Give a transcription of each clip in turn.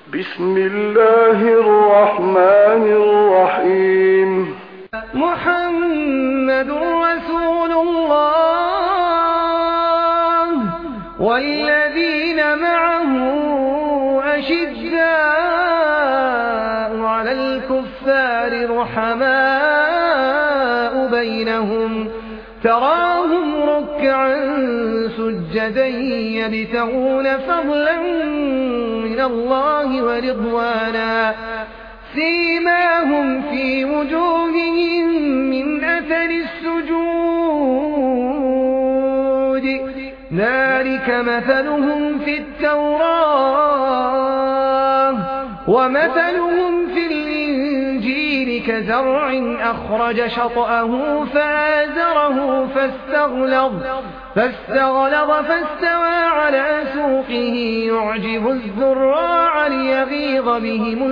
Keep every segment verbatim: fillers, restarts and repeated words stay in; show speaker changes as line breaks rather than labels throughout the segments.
بسم الله الرحمن الرحيم.
محمد رسول الله والذين معه أشداء على الكفار رحماء بينهم تراهم ركعا سجدا يبتغون فضلا من الله ورضوانا سيماهم في وجوههم من أثر السجود ذلك مثلهم في التوراة ومثلهم في الإنجيل كزرع أخرج شطأه فآزره فاستغلظ فاستغلظ فاستوى على سوقه يعجب الزراع ليغيظ بهم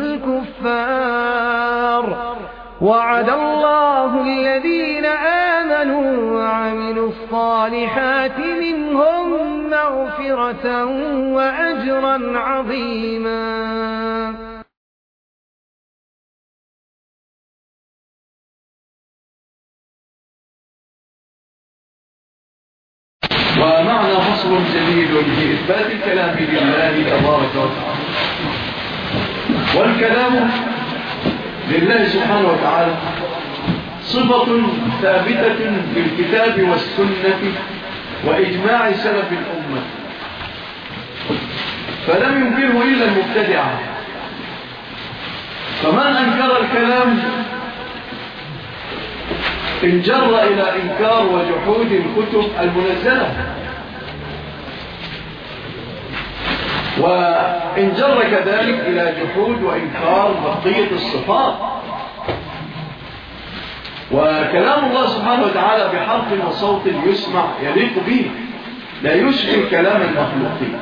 الكفار وعد الله الذين آمنوا وعملوا الصالحات منهم مغفرة وأجرا عظيما.
ومعنى فصل جديد في إثبات الكلام لله تبارك وتعالى. والكلام لله سبحانه وتعالى صفة ثابتة في الكتاب والسنة وإجماع سلف الأمة، فلم ينكره إلا المبتدعة. فمن أنكر الكلام انجر إلى إنكار وجحود الكتب المنزلة، وانجر كذلك إلى جحود وإنكار بقية الصفات. وكلام الله سبحانه وتعالى بحرف وصوت يسمع يليق به، لا يشبه كلام المخلوقين.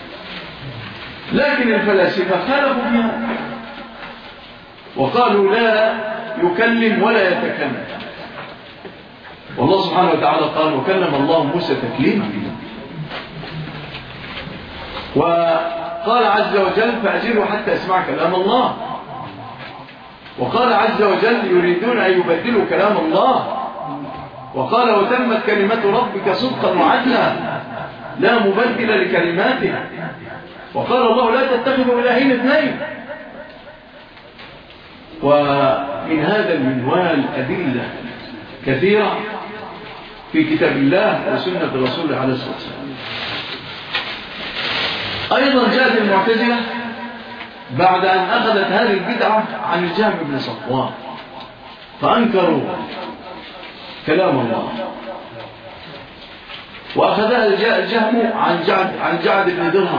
لكن الفلاسفة خالفوا بها وقالوا لا يكلم ولا يتكلم، والله سبحانه وتعالى قال وكلم الله موسى تكليما. وقال عز وجل فأجلوا حتى أسمع كلام الله. وقال عز وجل يريدون أن يبدلوا كلام الله. وقال وتمت كلمة ربك صدقا وعدلا لا مبدل لكلماته. وقال الله لا تتخذوا إلهين اثنين. ومن هذا المنوال أدلة كثيرة في كتاب الله وسنة رسوله عليه الصلاة والسلام. أيضا جاءت المعتزلة بعد أن أخذت هذه البدعة عن الجهم بن صفوان فأنكروا كلام الله، وأخذها الجهم عن جعد, عن جعد بن درهم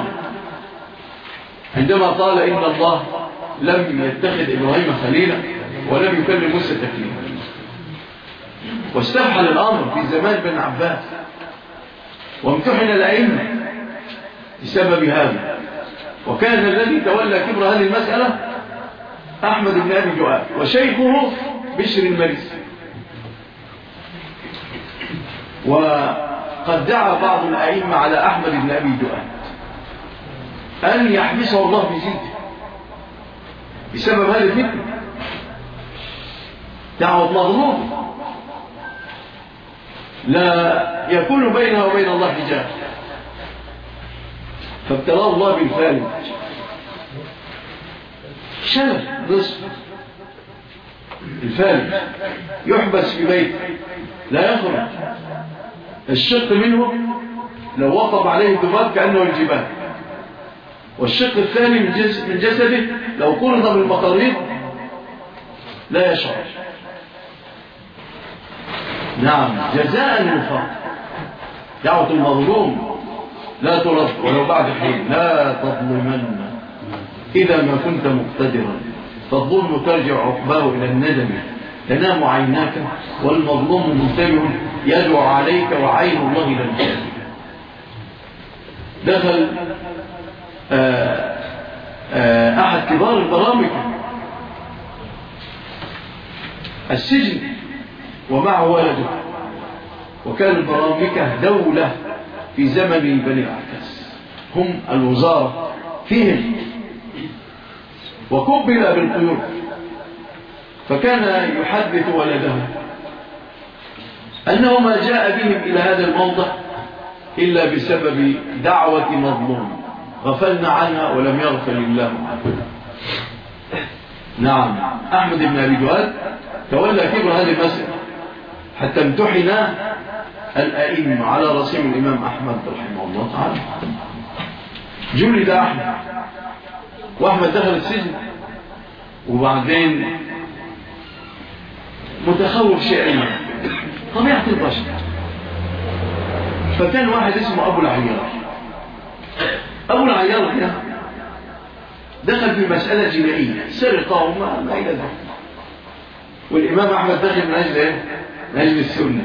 عندما قال إن الله لم يتخذ إبراهيم خليلا ولم يكلم موسى تكليما. واستفحل الأمر في زمان بن عباس وامتحن الأئمة بسبب هذا. وكان الذي تولى كبر هذه المسألة أحمد بن أبي دؤاد وشيخه بشر المريسي. وقد دعا بعض الأئمة على أحمد بن أبي دؤاد أن يحبسه الله بجيده بسبب هذه الفتنة، دعوة مظلوم لا يكون بينها وبين الله حجاب، فابتلاه الله بالفارج شلل نصف الفارج يحبس في بيته لا يخرج. الشق منه لو وقف عليه الذباب كأنه الجبال، والشق الثاني من جسده لو قرض بالمقاريض لا يشعر. نعم جزاء للفقر. دعوة المظلوم لا ترد ولو بعد حين. لا تظلمن إذا ما كنت مقتدرا فالظلم ترجع عقباه إلى الندم. تنام عيناك والمظلوم منتبه يدعو عليك وعين الله لن تنام. دخل آآ آآ أحد كبار البرامكة السجن ومعه ولده، وكان البرامكة دولة في زمن بني عكاس، هم الوزارة فيهم. وقبل بالقيود، فكان يحدث ولده أنه ما جاء بهم إلى هذا الموضع إلا بسبب دعوة مظلوم غفلنا عنها ولم يغفل الله عنها. نعم، أحمد بن أبي دواد تولى كبر هذه المسألة حتى امتحن الأئمة على رسيم الإمام أحمد رحمه الله تعالى. جلد أحمد، وأحمد دخل السجن، وبعدين متخوف شيئا طبيعة البشر، فكان واحد اسمه أبو العيار. أبو العيار كان دخل في مسألة جنائية، سرقة وما ما إلى ذلك، والإمام أحمد دخل من أجل إيه؟ من أجل السنة.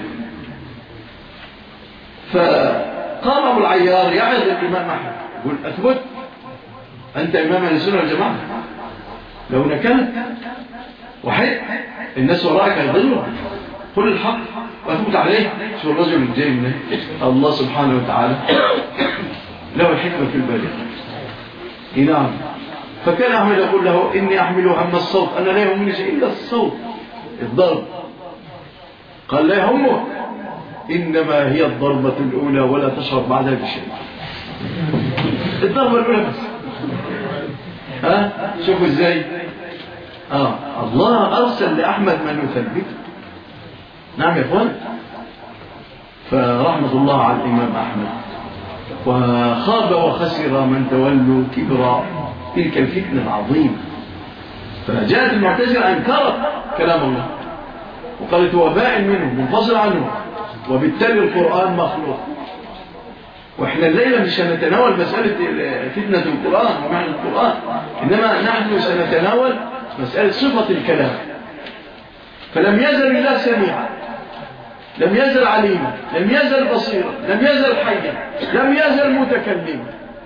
فقام أبو العيار يعظ الإمام أحمد يقول أثبت أنت إمام أهل السنة والجماعة، لو نكلت وحد الناس وراءك هيضلوا، قل الحق وأثبت عليه. شو الرجل الجاي منه الله سبحانه وتعالى له الحكمة في البالغة. نعم، فكان أحمد يقول له إني أحمل هم الصوت، أنا لا يهمني شيء إلا الصوت الضرب. قال لا يهمك، إنما هي الضربة الأولى ولا تشعر بعدها بشيء. الضربة الأولى بس. ها شوفوا إزاي آه الله أرسل لأحمد من يثبته. نعم يا إخوان، فرحمة الله على الإمام أحمد. وخاب وخسر من تولوا كبر تلك الفتنة العظيمة. فجاءت المعتزلة أنكرت كلام الله وقالت هو بائن منه منفصل عنه، وبالتالي القرآن مخلوق. وإحنا الليلة مش هنتناول مسألة فتنة القرآن ومعنى القرآن، إنما نحن سنتناول مسألة صفة الكلام. فلم يزل الله سميعا، لم يزل عليما، لم يزل بصيرا، لم يزل حيا، لم يزل متكلما.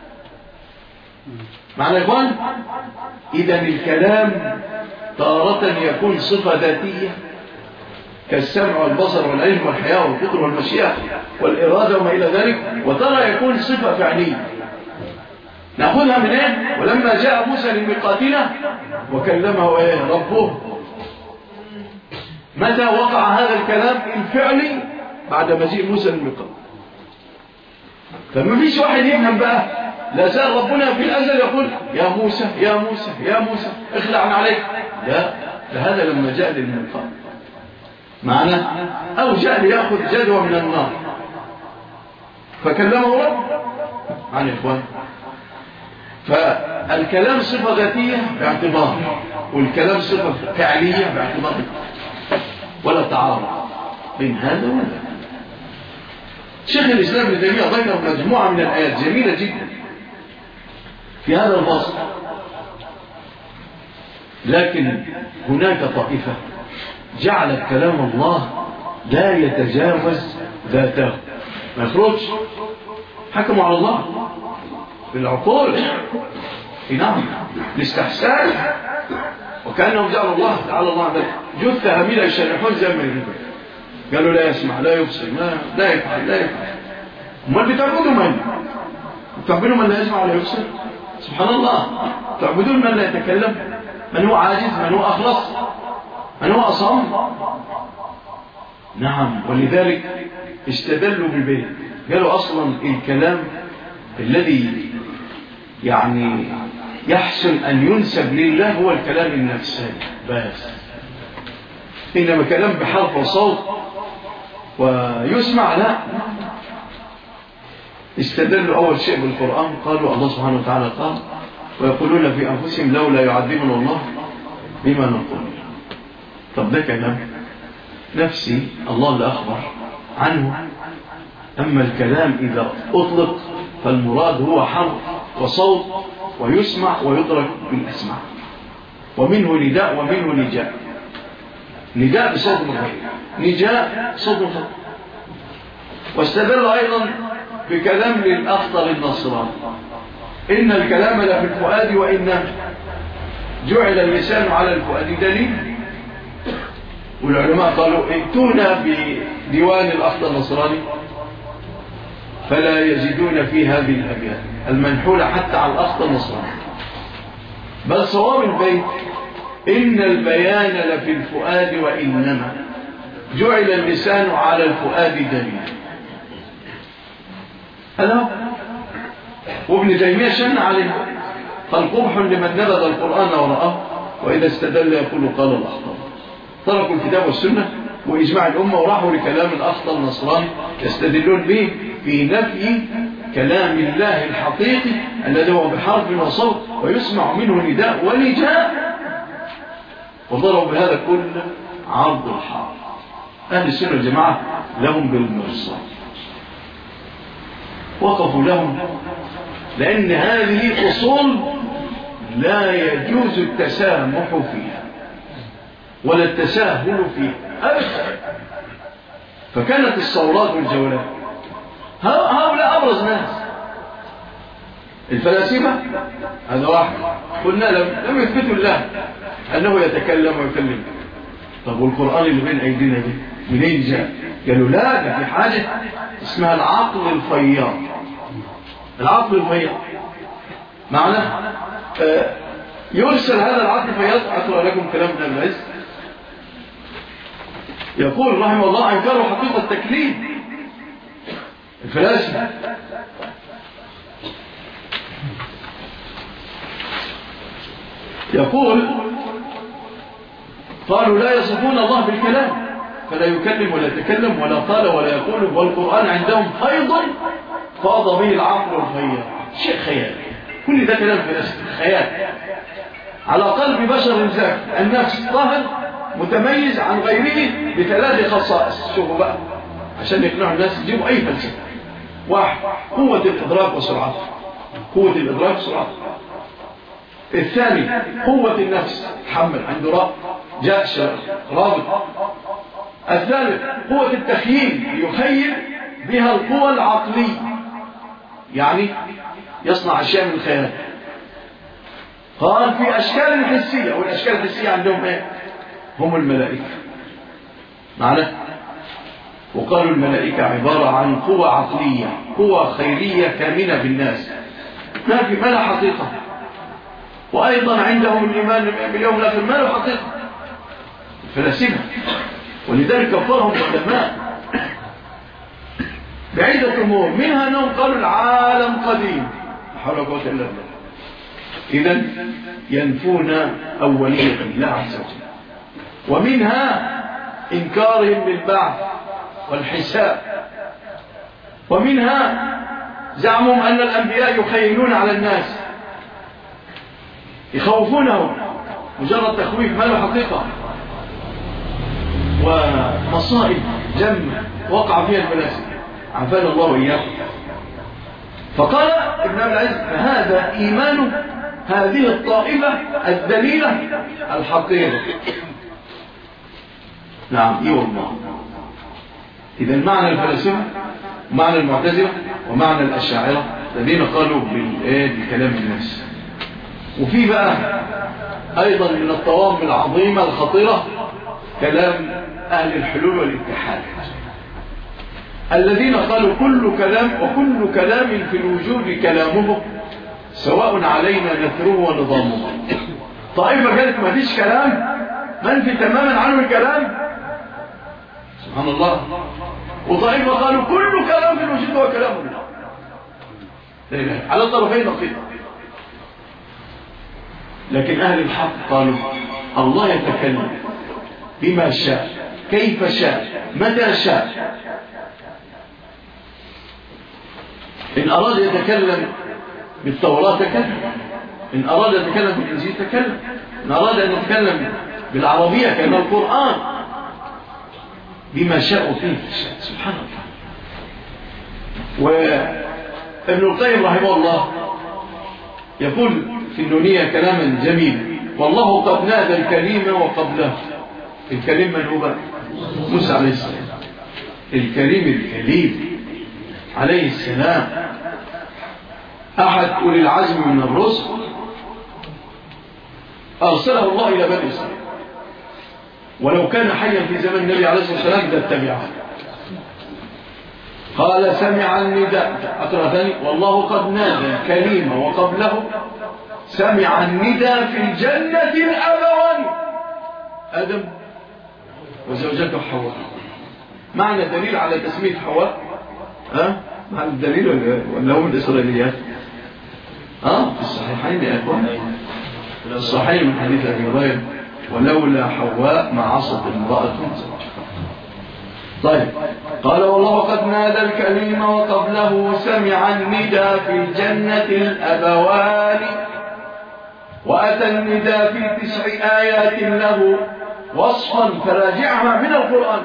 معنى إخوان، إذن الكلام تارة يكون صفة ذاتية كالسمع والبصر والعلم والحياة والفطر والمشيئة والإرادة وما إلى ذلك، وترى يكون صفة فعلية نأخذها من إيه؟ ولما جاء موسى لميقاتنا وكلمه إيه؟ ربه. متى وقع هذا الكلام الفعلي؟ بعد مجيء موسى للميقات. فما فيش واحد يفهم بقى، لا زال ربنا في الأزل يقول يا موسى يا موسى يا موسى اخلع عن عليك، لا، هذا لما جاء للميقات معنا، أو جاء ليأخذ جدوى من النار فكلمه رب عن إخوان. فالكلام صفة ذاتية باعتبار، والكلام صفة فعلية باعتبار، ولا تعارض بين هذا وهذا. شيخ الإسلام ابن تيمية ذكر مجموعة من الآيات جميلة جدا في هذا الفصل، لكن هناك طائفة جعلت كلام الله لا يتجاوز ذاته، ما يخرجش، حكموا على الله بالعقول. نعم، الاستحسان، وكأنهم جعلوا الله تعالى الله ذلك جثة هميلة يشرحون زي ما يريدون. قالوا لا يسمع لا يبصر لا يفعل لا يفعل. امال بتعبدوا من؟ بتعبدوا من لا يسمع ولا يبصر؟ سبحان الله. تعبدون من لا يتكلم، من هو عاجز، من هو أخلص، من هو أصم. نعم، ولذلك استدلوا بالبيت، قالوا أصلا الكلام الذي يعني يحسن أن ينسب لله هو الكلام النفسي بس، إنما كلام بحرف وصوت ويسمع لا. استدلوا أول شيء بالقرآن، قالوا الله سبحانه وتعالى قال ويقولون في أنفسهم لولا يعذبنا الله بما نقول. طب ده كلام نفسي الله اللي أخبر عنه. أما الكلام إذا أطلق فالمراد هو حرف وصوت ويسمع ويدرك بالأسماع، ومنه نداء ومنه نجاء. نداء بصوت مخفف، نجاء صوت مخفف. واستدل أيضا بكلام للأخطر النصراني، إن الكلام لفي الفؤاد وإن جعل اللسان على الفؤاد دليل. والعلماء قالوا ائتونا بديوان الأخطر النصراني فلا يجدون في هذه الأبيات المنحولة حتى على الأخطر النصراني. بل صواب البيت إن البيان لفي الفؤاد وإنما جعل اللسان على الفؤاد دليلا. هذا وابن تيمية شن عليها قال قبح لمن نبذ القرآن ورآه وإذا استدل يقول قال الأخطر. تركوا الكتاب والسنة وإجماع الأمة وراحوا لكلام الأخطر النصراني يستدلون به في نفي كلام الله الحقيقي الذي هو بحرف وصوت ويسمع منه نداء ونجاء، وضربوا بهذا كل عرض الحق. أهل السنة والجماعة لهم بالمرصاد، وقفوا لهم، لأن هذه أصول لا يجوز التسامح فيها ولا التساهل فيها أبدا. فكانت الثورات والجولات هؤلاء أبرز ناس. الفلاسفة هذا واحد قلنا لم يثبتوا الله أنه يتكلم ويكلم. طب والقرآن اللي بين أيدينا دي منين جاء؟ قالوا لا، ده في حاجة اسمها العقل الفياض. العقل الفياض معنى آه يرسل هذا العقل الفياض. أقرأ لكم كلام ابن العز يقول رحمه الله: أنكروا حقيقة التكليف. الفلاسفة يقول قالوا لا يصفون الله بالكلام، فلا يكلم ولا يتكلم ولا قال ولا يقول، والقرآن عندهم أيضا فاض به العقل والخيال. شيء خيال، كل ده كلام فلسفي خيال على قلب بشر ذاك. النفس طاهر متميز عن غيره بثلاث خصائص. شوفوا بقى عشان يقنعوا الناس يجيبوا أي فلسفة. واحد، قوة الإدراك وسرعته، قوة الإدراك وسرعته. الثاني، قوة النفس، تحمل، عنده رابط، جأش رابط. الثالث، قوة التخييل، يخيل بها القوة العقلية، يعني يصنع أشياء من الخيال. قال في أشكال حسية، والأشكال الحسية عندهم ايه؟ هم الملائكة معنا. وقالوا الملائكة عبارة عن قوة عقلية، قوة خيرية كامنة بالناس، ما في ما لا حقيقة. وأيضا عندهم الإيمان باليوم الآخر ما له حقيقة. الفلاسفة ولذلك كفرهم العلماء بعدة أمور، منها أنهم قالوا العالم قديم، لا حول ولا قوة إلا بالله. إذن ينفون أولية الله عز وجل. ومنها إنكارهم للبعث والحساب. ومنها زعمهم أن الأنبياء يخيلون على الناس، يخوفونهم، مجرد تخويف ما له حقيقة. ومصائب جمة وقع فيها الفلاسفة، عافانا الله وإياكم. فقال ابن أبي العز: فهذا إيمان هذه الطائفة الدليلة الحقيقة. نعم، إيه والله. إذا معنى الفلاسفة، معنى المعتزلة، ومعنى الأشاعرة الذين قالوا بالكلام النفس. وفي بقى أيضا من الطوام العظيمة الخطيرة كلام أهل الحلول والاتحاد الذين قالوا كل كلام وكل كلام في الوجود كلامه سواء علينا نثره ونظامه. طائفة قالت ما فيش كلام، منفي تماما عنه الكلام، سبحان الله. وطائفة قالوا كل كلام في الوجود هو كلام الله، على الطرفين نقيض. لكن أهل الحق قالوا الله يتكلم بما شاء، كيف شاء، متى شاء. إن أراد يتكلم بالتوراة تكلم، إن أراد يتكلم بالإنجيل تكلم، إن أراد أن يتكلم بالعربية كما القرآن، بما شاء فيه سبحان الله. وابن القيم رحمه الله يقول في النونية كلاما جميلا: والله قد نادى الكريم وقبله. الكريم من هو؟ موسى عليه السلام. الكريم الكليم عليه السلام أحد أولي العزم من الرسل، أرسله الله إلى بني إسرائيل، ولو كان حيا في زمن النبي عليه الصلاة والسلام لاتبعه. قال سمع النداء، أقرأ ثاني: والله قد نادى الكريم وقبله سمع الندى في الجنة الأبوان آدم وزوجته حواء. معنى دليل على تسمية حواء ها؟ معنى الدليل ولا هو الإسرائيليات؟ ها؟ في الصحيحين يا أخوان، الصحيح من حديث أبي هريرة ولولا حواء ما عصت امرأة زوجها. طيب قال والله قد نادى الكليم وقبله سمع الندى في الجنة الأبوان وأتى الندى في تسع آيات له وصفا فراجعها من القرآن.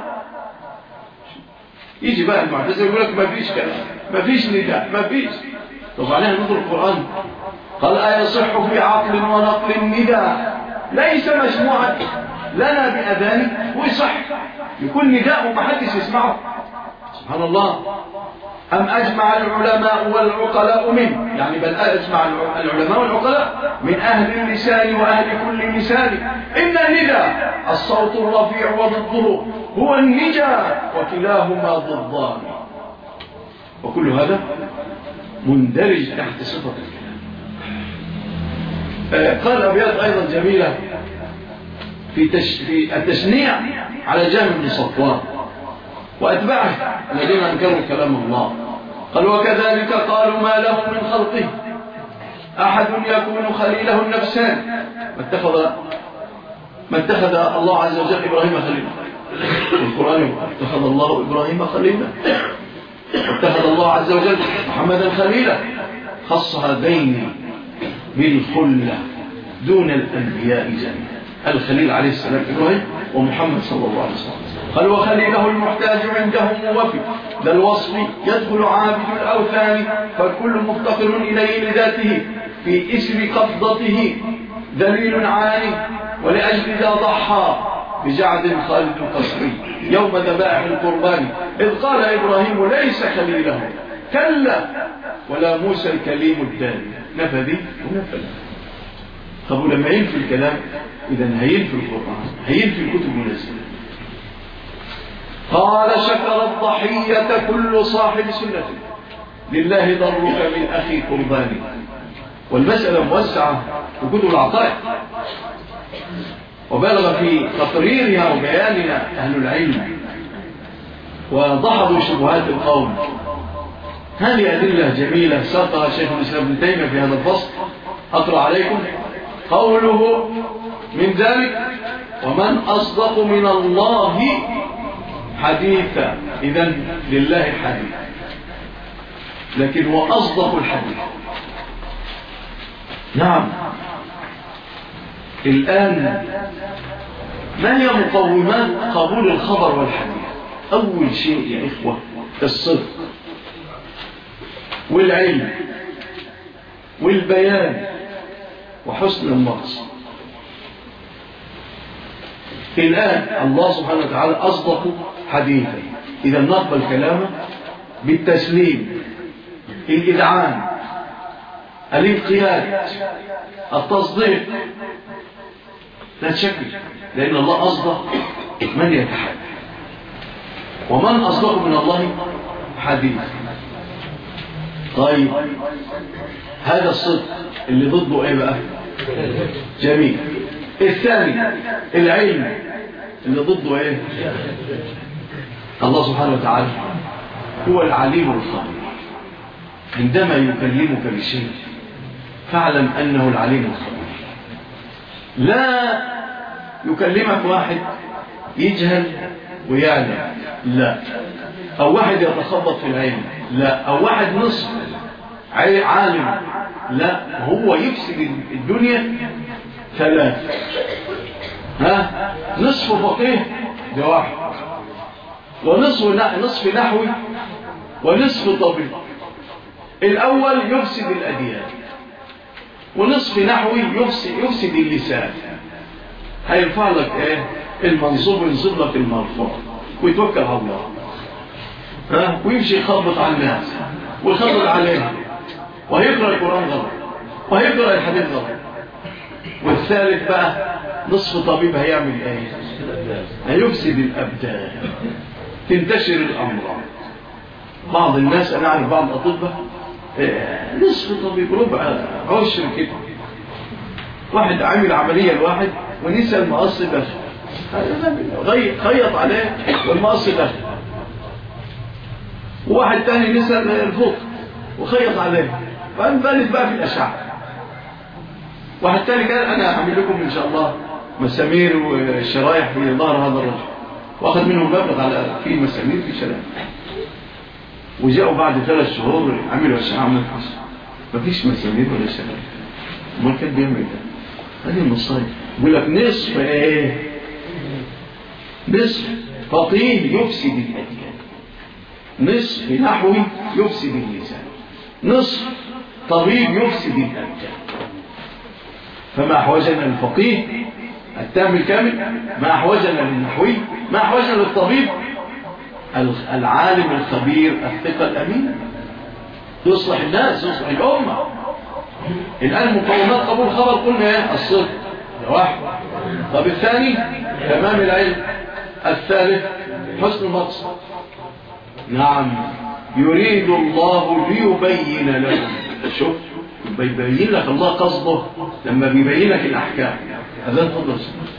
يجي بقى المعتزلة يقول لك ما فيش كلام، ما فيش نداء، ما فيش. طب عليها نظر القرآن قال أيصح في عقل ونقل النداء ليس مجموعا لنا بأذان ويصح يكون نداء وما حدش يسمعه. سبحان الله. أم أجمع العلماء والعقلاء من يعني بل أجمع العلماء والعقلاء من أهل اللسان وأهل كل لسان إن النداء الصوت الرفيع وضده هو النجا وكلاهما ضدان. وكل هذا مندرج تحت صفة الكلام. قال أبيات أيضا جميلة في, تش... في التشنيع على جهم بن صفوان وأتباعه الذين أنكروا كلام الله. قال وكذلك قالوا ما له من خلقه أحد يكون خليله النفسان ما اتخذ ما اتخذ الله عز وجل إبراهيم خليلا. القرآن اتخذ الله إبراهيم خليلا واتخذ الله عز وجل محمدا خليلا. خص هذين بالخلة دون الأنبياء جميعا الخليل عليه السلام إبراهيم ومحمد صلى الله عليه وسلم. قال وخليله المحتاج عندهم موفي ذا الوصف يدخل عابد الأوثان فالكل مفتقر إليه لذاته في اسم قبضته دليل عالي ولأجل ذا ضحى بجعد خالد القصري يوم ذبائح القربان إذ قال إبراهيم ليس خليله كلا ولا موسى الكليم الداني نفذي ونفذ. طب لما ينفي الكلام إذن هينفي القرآن هينفي الكتب المنزلة. قال شكر الضحية كل صاحب سنة لله ضرك من أخي قرباني. والمسألة موسعة في كتب العقائد وبلغ في تقريرها وبيانها أهل العلم وضحضوا شبهات القوم. هذه أدلة جميلة ساقها شيخ الإسلام ابن تيمية في هذا الفصل. أقرأ عليكم قوله من ذلك ومن أصدق من الله حديثا. إذن لله حديث لكن هو أصدق الحديث. نعم. الآن ما هي مقومات قبول الخبر والحديث؟ أول شيء يا إخوة الصدق والعلم والبيان وحسن المقصد. الآن الله سبحانه وتعالى أصدق حديثا إذا نقبل كلامه بالتسليم الإذعان الانقياد التصديق لا تشكك لأن الله أصدق من يتحدث. ومن أصدق من الله حديث. طيب هذا الصدق اللي ضده ايه بقى؟ جميل. الثاني العلم اللي ضده ايه؟ الله سبحانه وتعالى هو العليم الخبير. عندما يكلمك بشيء فاعلم انه العليم الخبير. لا يكلمك واحد يجهل ويعلم لا، او واحد يتخبط في العلم لا، او واحد نصف عالم لا، هو يفسد الدنيا ثلاث. ها نصف فقيه ده واحد، ونصف نصف نحوي، ونصف طبيب. الاول يفسد الاديان، ونصف نحوي يفسد يفسد اللسان. هيرفع لك ايه المنصوب وينصب لك المرفوع ويتوكل على الله، ها ويمشي يخبط على الناس ويخبط عليهم، وهيقرأ القرآن غلط وهيقرأ الحديث غلط. والثالث بقى نصف طبيب هيعمل ايه؟ هيفسد الابدان، تنتشر الامراض. بعض الناس انا اعرف بعض الاطباء نصف طبيب ربع عشر كده واحد عمل عملية لواحد ونسى المقص داخل، خيط عليه والمقص داخل. وواحد تاني نسى الفوق وخيط عليه، فانبالت بقى في الأشعة. واحد تاني قال أنا أعمل لكم إن شاء الله مسامير وشرايح في ظهر هذا الرجل، واخذ منهم مبلغ على في مسامير في شرايح. وجاءوا بعد ثلاث شهور عملوا أشعة ما فيش ما فيش مسامير ولا شرايح. ما كان بيعمل ده؟ هذه المصايب. يقول لك نصف ايه؟ نصف فقيه يفسد الأديان، نصف نحوي يفسد اللسان، نصف طبيب يفسد الأبدان. فما أحوجنا للفقيه التام الكامل، ما أحوجنا للنحوي، ما أحوجنا للطبيب العالم الخبير الثقة الأمين، يصلح الناس يصلح الأمة. الآن مقومات قبول الخبر قلنا ايه؟ الصدق ده واحد. طب الثاني تمام العلم. الثالث حسن المقصد. نعم يريد الله ليبين لكم. شوف بيبين لك الله قصده لما بيبين لك الأحكام. هذا الفضل.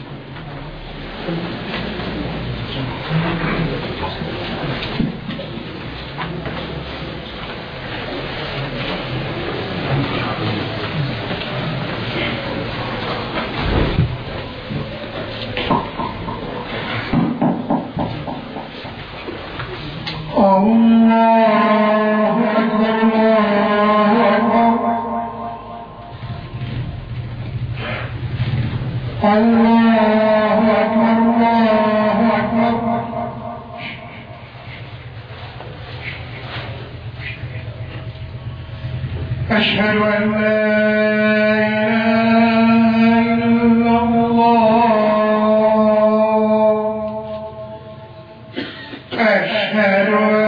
الله أكبر الله أكبر الله أكبر الله أكبر. أشهد أن لا إله إلا الله. أشهد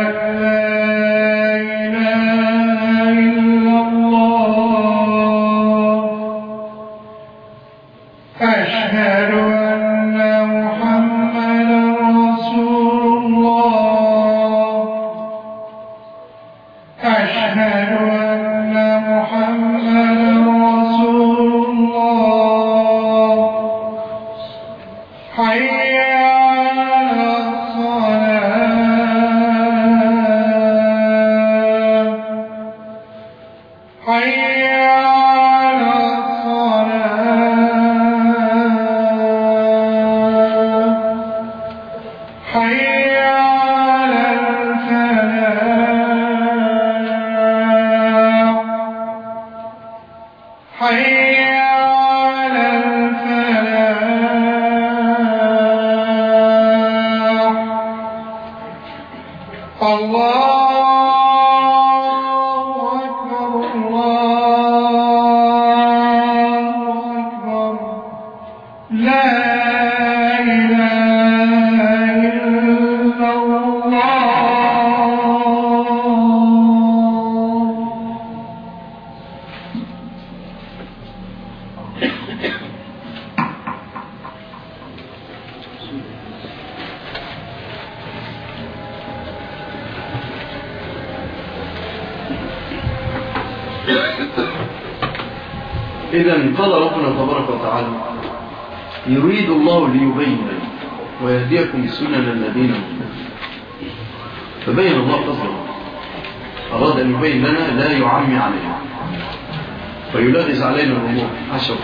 إذن قال ربنا تبارك وتعالى يريد الله ليبين ويهديكم سنن الذين من فبين الله قصده، أراد أن يبين لنا لا يعمي علينا فيلغز علينا الأمور. عشر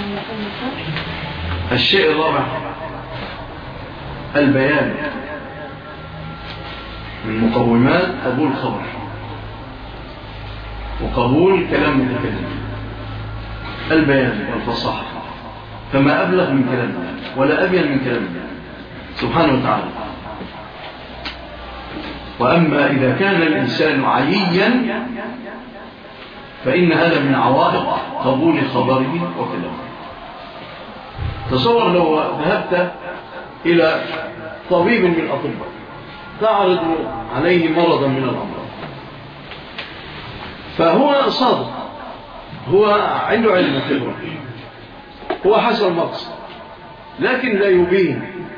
الشيء الرابع البيان من مقومات قبول الخبر وقبول كلام المتكلم. البيان والفصاحة، فما أبلغ من كلام الله ولا أبين من كلام الله سبحانه وتعالى. وأما إذا كان الإنسان عييا فإن هذا من عوائق قبول خبره وكلامه. تصور لو ذهبت إلى طبيب من الأطباء تعرض عليه مرضا من الأمراض، فهو صادق، هو عنده علم وخبرة، هو حسن المقصد، لكن لا يبين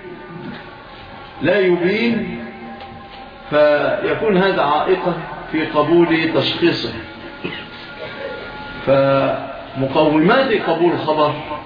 لا يبين فيكون هذا عائقا في قبول تشخيصه. فمقومات قبول الخبر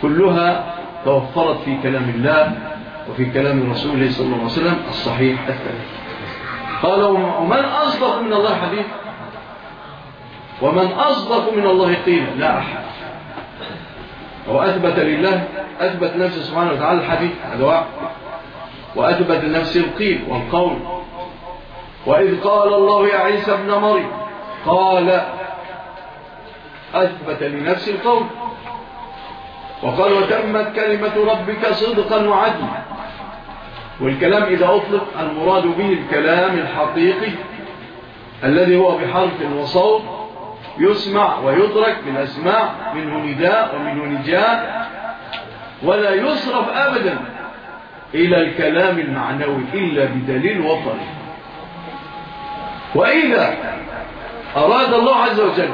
كلها توفرت في كلام الله وفي كلام رسوله صلى الله عليه وسلم الصحيح الثابت. قال ومن أصدق من الله حديث ومن أصدق من الله قيل لا أحد. هو أثبت لله أثبت نفسه سبحانه وتعالى الحديث هذا واحد، وأثبت لنفسه القيل والقول. وإذ قال الله يا عيسى ابن مريم قال أثبت لنفسه القول. وقال وتمت كلمة ربك صدقا وعدلا. والكلام إذا أطلق المراد به الكلام الحقيقي الذي هو بحرف وصوت يسمع ويدرك بالأسماع، منه نداء ومنه نجاء، ولا يصرف أبدا إلى الكلام المعنوي إلا بدليل وطني. وإذا أراد الله عز وجل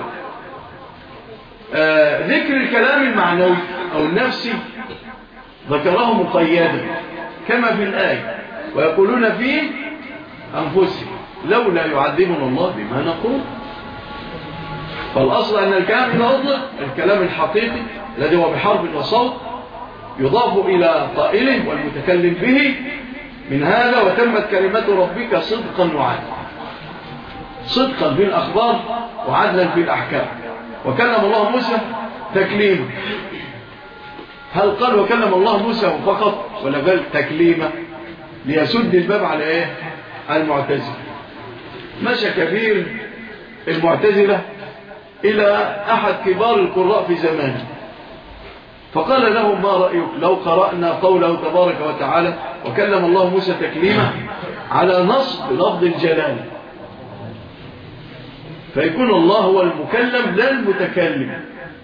آه ذكر الكلام المعنوي أو النفسي ذكره مقيدا كما في الآية ويقولون في أنفسهم لولا يعذبنا الله بما نقول. فالأصل أن الكلام إذا أطلق الكلام الحقيقي الذي هو بحرف وصوت يضاف إلى قائله والمتكلم به من هذا وتمت كلمة ربك صدقا وعدلا. صدقا في الأخبار وعدلا في الأحكام. وكلم الله موسى تكليما. هل قال وكلم الله موسى فقط ولا قال تكليما ليسد الباب على ايه؟ على المعتزلة. مشى كبير المعتزلة إلى أحد كبار القراء في زمانه فقال له ما رأيك لو قرأنا قوله تبارك وتعالى وكلم الله موسى تكليما على نصب لفظ الجلال فيكون الله هو المكلم لا المتكلم.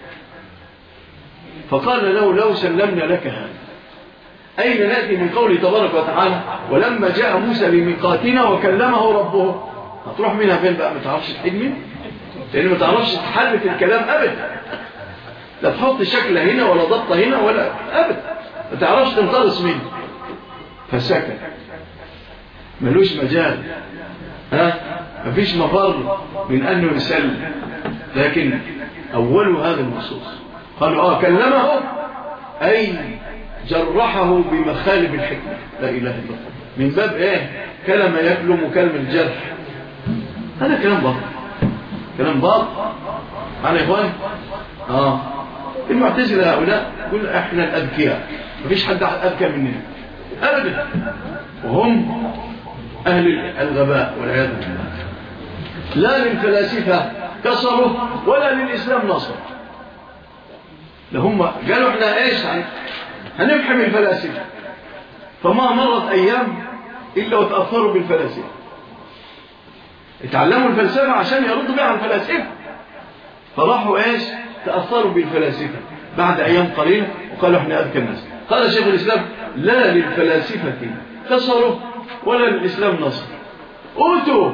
فقال له لو سلمنا لك هذا أين نأتي من قوله تبارك وتعالى ولما جاء موسى لميقاتنا وكلمه ربه؟ هتروح منها فين بقى؟ ما تعرفش تحيد منه لأن ما تعرفش تحرف الكلام أبدا، لا تحط شكل هنا ولا ضبط هنا ولا أبدا، ما تعرفش تنطلس منه. فسكت ملوش مجال، ها مفيش مفر من أنه يسلم. لكن أول هذا النصوص قالوا آه كلمه أي جرحه بمخالب الحكمة لا إله إلا الله من باب إيه كلمة يكلم كلم الجرح. هذا كلام باطل كلام باطل معنا يا إخوان. آه المعتزلة هؤلاء يقول إحنا الأذكياء مفيش حد أذكى مننا أبدا وهم أهل الغباء والعياذ بالله. لا للفلاسفة كسروا ولا للإسلام نصر. لهم قالوا احنا ايش هنفهم الفلاسفة فما مرت أيام إلا وتأثروا بالفلاسفة. اتعلموا الفلسفة عشان يردوا بها عن الفلاسفة فراحوا ايش تأثروا بالفلاسفة بعد أيام قليلة وقالوا احنا أذكى الناس. قال شيخ الإسلام لا للفلاسفة كسروا ولا للإسلام نصر. أوتوا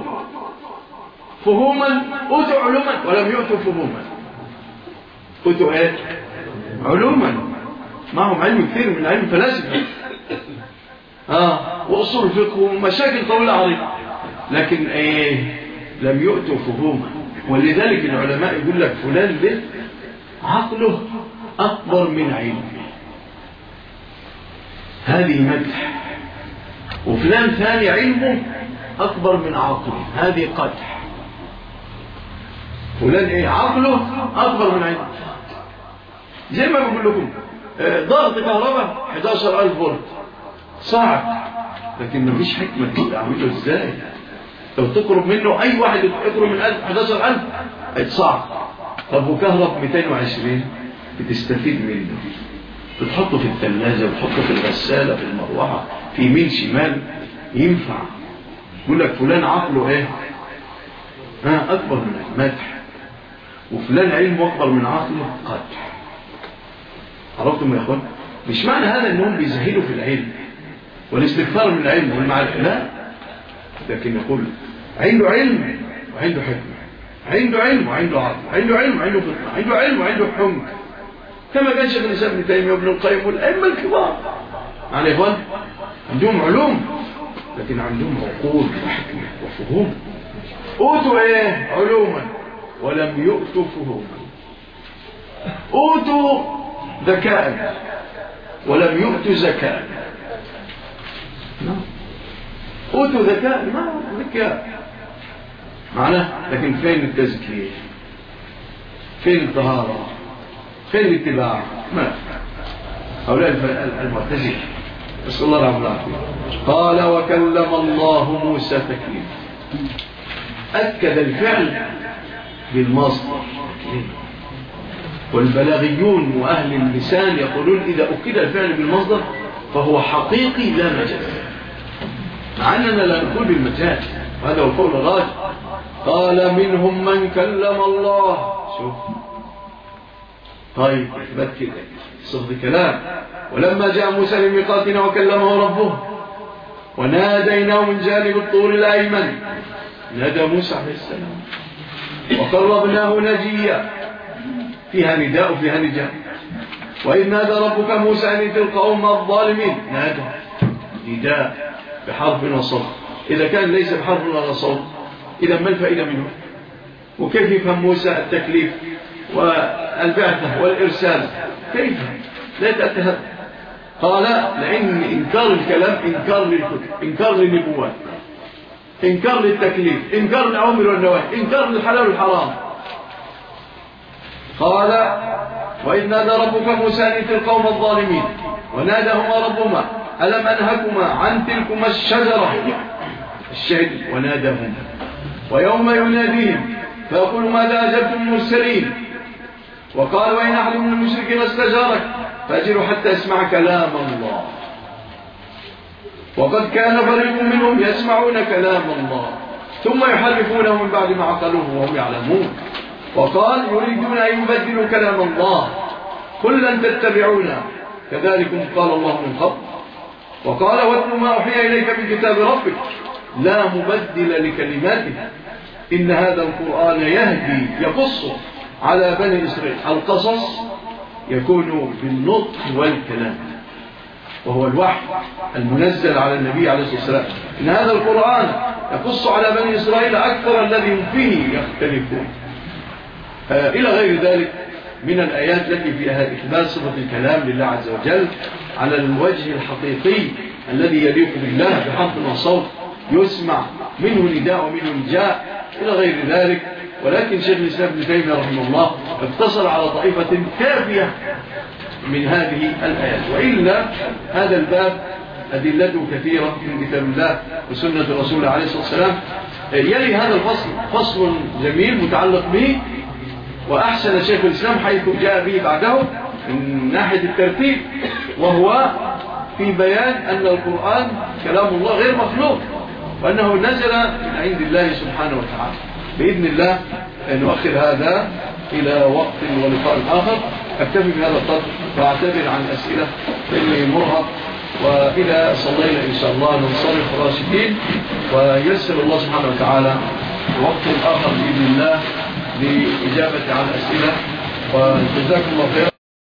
فهوما أوتوا علوما ولم يؤتوا فهوما. أوتوا ايه علوما معهم علم كثير من علم الفلاسفة آه وأصول الفقه ومشاكل طويلة عريضة لكن ايه لم يؤتوا فهوما. ولذلك العلماء يقول لك فلان ده عقله أكبر من علمه هذه مدح، وفلان ثاني علمه أكبر من عقله هذه قدح. فلان ايه عقله أكبر من علمه زي ما بقول لكم ضغط كهرباء أحد عشر ألف فولت صعب لكن مفيش حكمة تقول أعمله إزاي. لو تقرب منه أي واحد يقرب من أحد عشر ألف صعب. طب وكهرب مئتين وعشرين بتستفيد منه بتحطه في الثلاجة بتحطه في الغسالة في المروحة في يمين شمال ينفع. يقول لك فلان عقله ايه ها أكبر من مدح وفلان علمه أكبر من عقله قدح. عرفتم يا أخوان؟ مش معنى هذا أنهم بيزهدوا في العلم والاستكثار من العلم والمعرفة لا، لكن يقول عنده علم وعنده حكمة عنده علم وعنده عقل عنده علم وعنده فقه عنده علم وعنده حمق كما كان شيخ الإسلام ابن تيمية وابن القيم والأئمة الكبار. معنا يا إخوان عندهم علوم لكن عندهم عقول وحكمة وفهوم. أوتوا إيه علوما ولم يؤتوا فهوما. أوتوا ذكاء ولم يؤتوا زكاة. أوتوا ذكاء ما ذكاء معناه، لكن فين التزكية؟ فين الطهارة؟ فين الاتباع؟ ما هؤلاء المعتزلة نسأل الله العافية. قال وكلم الله موسى تكليما، أكد الفعل بالمصدر، والبلاغيون وأهل اللسان يقولون إذا أكد الفعل بالمصدر فهو حقيقي لا مجاز، مع أننا لا نقول بالمجاز، وهذا هو القول الراجح. قال منهم من كلم الله. شوف طيب إثبات كده صدق كلام. ولما جاء موسى لميقاتنا وكلمه ربه وناديناه من جانب الطور الأيمن، نادى موسى عليه السلام وقربناه نجيا، فيها نداء وفيها نجاء. وإذ نادى ربك موسى أن ائت القوم الظالمين، نادى نداء بحرف وصوت. إذا كان ليس بحرف ولا صوت إذا ما الفائدة منه؟ وكيف يفهم موسى التكليف والبعثة والإرسال؟ كيف لا يتأتى هذا؟ قال لأن إنكار الكلام إنكار للكتب، إنكار للنبوات، إنكار للتكليف، إنكار للأوامر والنواهي، إنكار للحلال والحرام. قال وإذ نادى ربك موسى أن ائت القوم الظالمين وناداهما ربهما ألم أنهكما عن تلكما الشجرة، الشهد وناداهما. ويوم يناديهم فيقول ماذا أجبتم المرسلين؟ وقال وإن أحد من المشركين استجارك فأجره حتى يسمع كلام الله. وقد كان فريق منهم يسمعون كلام الله ثم يحرفونه من بعد ما عقلوه وهم يعلمون. وقال يريدون أن يبدلوا كلام الله قل لن تتبعونا كذلكم قال الله من قبل. وقال واتل ما أوحي إليك من كتاب ربك لا مبدل لكلماته إن هذا القرآن يهدي يقص على بني إسرائيل. القصص يكون بالنطق والكلام، وهو الوحي المنزل على النبي عليه الصلاة والسلام. إن هذا القرآن يقص على بني إسرائيل أكثر الذي هم فيه يختلفون، آه إلى غير ذلك من الآيات التي فيها إثبات صفة الكلام لله عز وجل على الوجه الحقيقي الذي يليق بالله بحرف وصوت يسمع منه نداء ومنه نجاء إلى غير ذلك. ولكن شيخ الإسلام ابن تيمية رحمه الله اقتصر على طائفة كافية من هذه الآيات، وإلا هذا الباب أدلته كثيرة من كتاب الله وسنة الرسول عليه الصلاة والسلام. يلي هذا الفصل فصل جميل متعلق به، وأحسن شيخ الإسلام حيث جاء به بعده من ناحية الترتيب، وهو في بيان أن القرآن كلام الله غير مخلوق، وأنه نزل من عند الله سبحانه وتعالى. بإذن الله نؤخر هذا إلى وقت ولقاء آخر. أكتفي بهذا القدر وأعتذر عن أسئلة إني مرهق، وإذا صلينا إن شاء الله ننصرف راشدين، ويسر الله سبحانه وتعالى وقت آخر بإذن الله لإجابة عن أسئلة. وجزاكم الله خيرا.